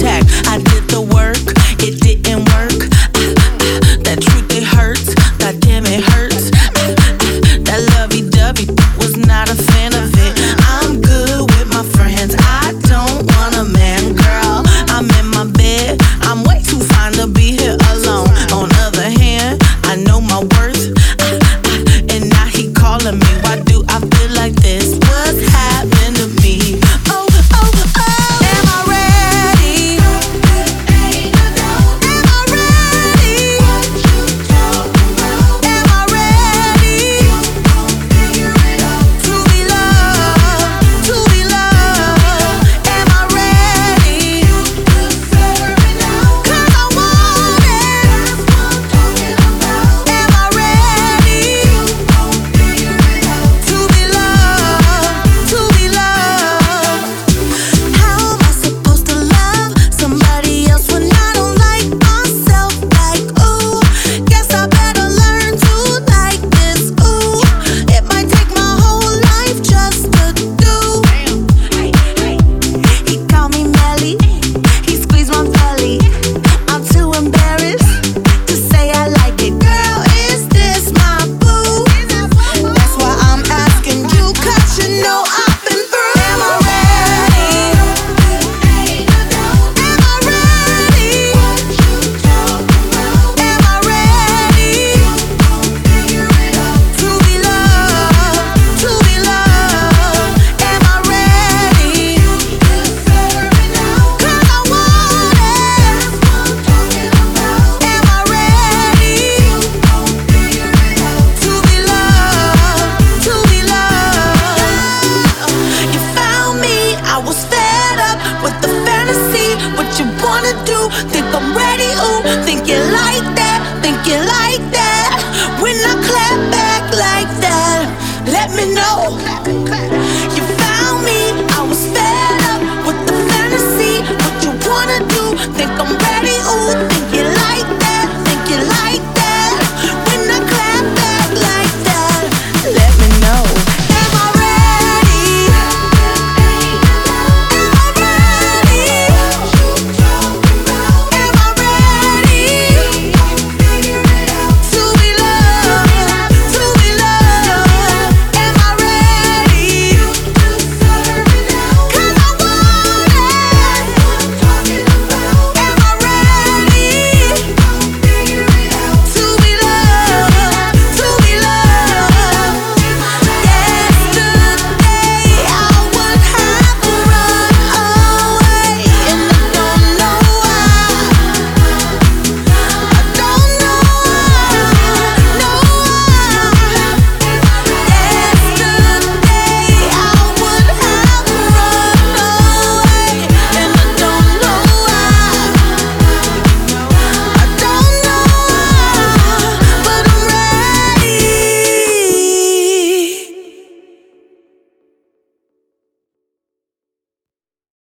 contact. I did the work, it didn't work. That truth, it hurts. God damn, it hurts. That lovey-dovey was not a fan of it. I'm good with my friends. I don't want a man, girl. I'm in my bed. I'm way too fine to be here alone. On the other hand, I know my worth. And now he calling me. Why do I feel like this? What's happening to me? Oh, oh, oh. Am I ready? Am I ready? Am I ready to be loved? To be loved? Am I ready? 'Cause I want it. Am I ready to be loved? To be loved? How am I supposed to love somebody else when I don't like myself? Like, ooh, guess I better learn to like this. Ooh, it might take my whole life just to do. He called me Melly, he squeezed my belly. I'm too embarrassed to say I like it. Girl, is this my boo? That's why I'm asking you, 'cause you know I've been through. Am I ready? Am I ready? Am I ready to be loved? To be loved? Am I ready? 'Cause I want it. Am I ready to be loved? To be loved? You found me, I was fed up with the fantasy. What you wanna do? Think I'm